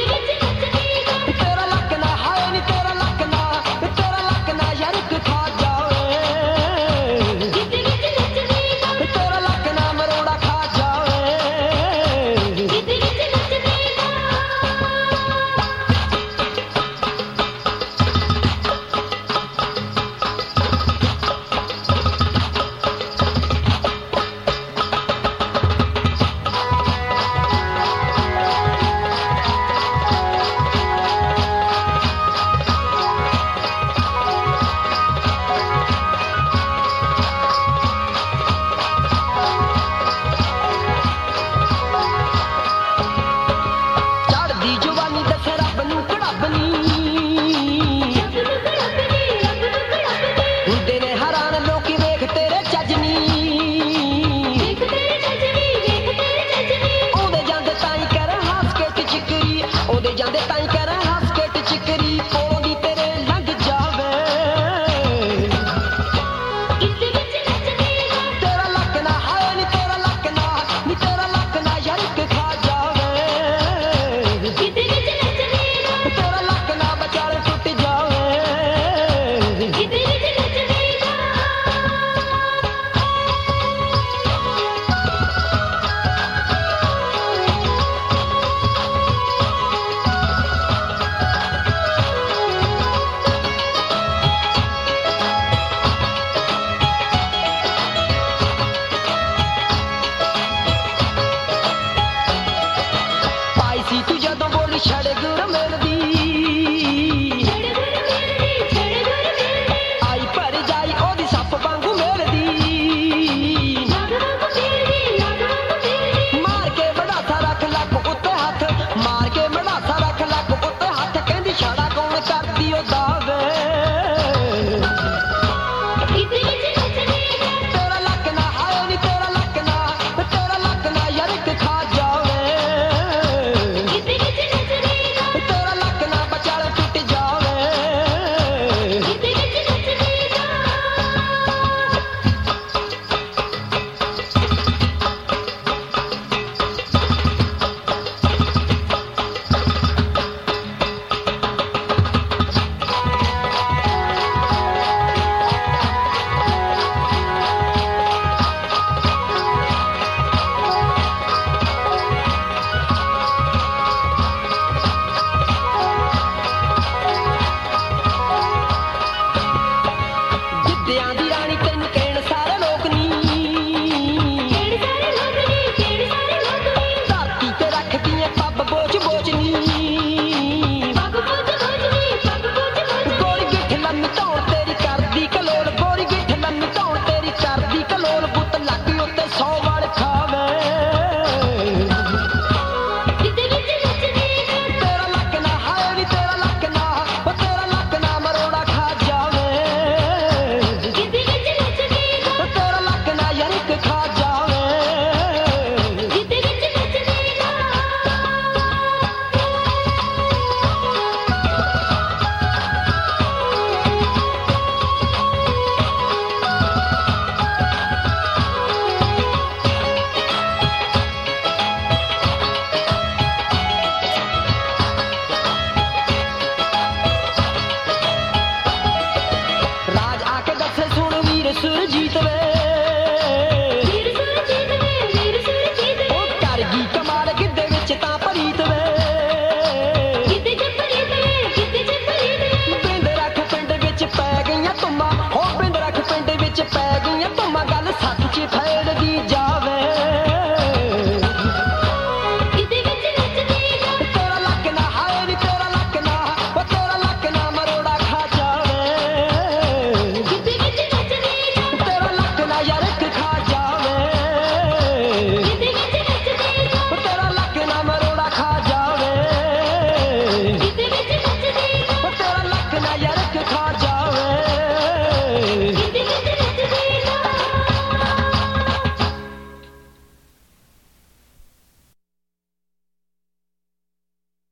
ਤੇਰਾ ਲੱਕ ਨਾ ਹਾਏ ਨੀ ਤੇਰਾ ਲੱਕ ਨਾ ਯਾਰ ਇੱਕ ਖਾ ਜਾਵੇ ਤੇਰਾ ਲੱਕ ਨਾ ਮਰੋੜਾ ਖਾ ਜਾਵੇ ਚੜ੍ਹਦੀ ਜਵਾਨੀ ਦੱਸ ਰੱਬ ਨੂੰ ਕੜੱਬਨੀ ਹੁੰਦੇ ਨੇ ਹੈਰਾਨ ਲੋਕੀ ਵੇਖ ਤੇਰੇ ਚੱਜਨੀ ਉਹਦੇ ਜਾਂਦੇ ਤਾਈਂ ਕਰ ਹੱਸ ਕੇ ਟਿਚਕਰੀ ਉਹਦੇ ਜਾਂਦੇ ਤਾਈਂ ਕਰ ਹੱਸ ਕੇ ਟਿਚਕਰੀ ਕੋਲੋਂ ਦੀ ਤੇਰੇ ਲੰਘ ਜਾਵੇ ਤੇਰਾ ਲੱਕ ਨਾ ਹਾਏ ਨੀ ਤੇਰਾ ਲੱਕ ਨਾ ਯਾਰ ਇੱਕ ਖਾ ਜਾਵੇ ਤੇਰਾ ਲੱਕ ਨਾ ਵਿਚਾਲੇ ਟੁੱਟ ਜਾਵੇ ਪਾਈ ਸੀ ਤੂੰ ਜਦੋਂ ਬੋਲੀ ਛੜ ਗੁਰ ਮਿਲਦੀ ਆਈ ਭਰ ਜਾਈ ਉਹਦੀ ਸੱਪ ਵਾਂਗੂ ਮਿਲਦੀ ਮਾਰ ਕੇ ਮੜਾਸਾ ਰੱਖ ਲੱਕ ਉੱਤੇ ਹੱਥ ਮਾਰ ਕੇ ਮੜਾਸਾ ਰੱਖ ਲੱਕ ਉੱਤੇ ਹੱਥ ਕਹਿੰਦੀ ਛਾੜਾ ਕੌਣ ਕਰਦੀ ਉਹ ਦਾਵੇ ਤੇਰਾ ਲੱਕ ਨਾ ਹਾਏ ਨੀ ਤੇਰਾ ਲੱਕ ਨਾ ਯਾਰ ਇੱਕ ਖਾ ਜਾਵੇ ਤੇਰਾ ਲੱਕ ਨਾ ਵਿਚਾਲੇ ਟੁੱਟ ਜਾਵੇ ਗਿੱਧਿਆਂ ਦੀ ਰਾਣੀ ਤੈਨੂੰ ਕਹਿਣ ਸਾਰੇ ਲੋਕ ਨੀ ਧਰਤੀ ਤੇ ਰੱਖਦੀ ਐ ਪੱਬ ਬੋਝ ਨੀ ਗੋਰੀ ਗਿੱਠ ਲੰਮੀ ਧੌਣ ਤੇਰੀ ਕਰਦੀ ਕਲੋਲ ਗੋਰੀ ਗਿੱਠ ਲੰਮੀ ਧੌਣ ਤੇਰੀ ਕਰਦੀ ਕਲੋਲ ਬੁੱਤ ਲੱਗੀ ਉੱਤੇ 100 ਵਾਲ ਖਾਵੇ ਤੇਰਾ ਲੱਕ ਨਾ ਹਾਏ ਨੀ ਤੇਰਾ ਲੱਕ ਨਾ ਮਰੋੜਾ ਖਾ ਜਾਵੇ ਤੇਰਾ ਲੱਕ ਨਾ ਯਾਰ ਇੱਕ ਖਾ ਜਾਵੇ ਰਾਜ ਆ ਕੇ ਦੱਸੇ ਸੁਣ ਵੀਰ ਸੁਰਜੀਤ ਵੇ ਉਹ ਕਰ ਗਈ ਕਮਾਲ ਗਿੱਧੇ ਵਿੱਚ ਤਾਂ ਪ੍ਰੀਤ ਵੇ ਬਿੰਦ ਰੱਖ ਪਿੰਡ ਵਿੱਚ ਪੈ ਗਈਆਂ ਧੁੰਮਾਂ ਹੋ ਬਿੰਦ ਰੱਖ ਪਿੰਡ ਵਿੱਚ ਪੈ ਗਈਆਂ ਧੁੰਮਾਂ ਗੱਲ ਸੱਚ 'ਚ ਫੈਲਦੀ ਜਾਵੇ ਤੇਰਾ ਲੱਕ ਨਾ ਹਾਏ ਨੀ ਤੇਰਾ ਲੱਕ ਨਾ ਮਰੋੜਾ ਖਾ ਜਾਵੇ ਤੇਰਾ ਲੱਕ ਨਾ ਯਾਰ ਇੱਕ ਖਾ ਜਾਵੇ ਤੇਰਾ ਲੱਕ ਨਾ ਮਰੋੜਾ ਖਾ ਜਾਵੇ ਤੇਰਾ ਲੱਕ ਨਾ ਯਾਰ ਇੱਕ ਖਾ ਜਾਵੇ